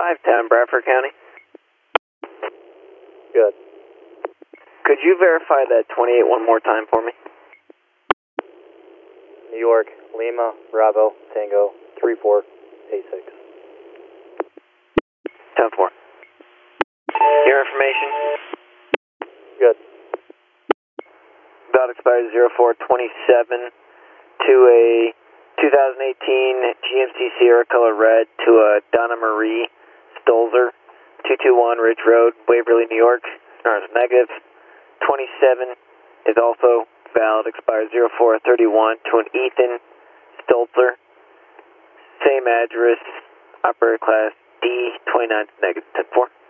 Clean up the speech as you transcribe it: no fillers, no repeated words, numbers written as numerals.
510 Bradford County. Good. Could you verify that 28 one more time for me? New York, Lima, Bravo, Tango, 3486. 10-4. Your information? Good. About expires 0427 to a 2018 GMC Sierra Color Red to a Donna Marie Stolzer, 221 Ridge Road, Waverly, New York. Stars negative. 27 is also valid, expires 0431 to an Ethan Stolzer, same address, operator class D, 29 is negative. 10-4.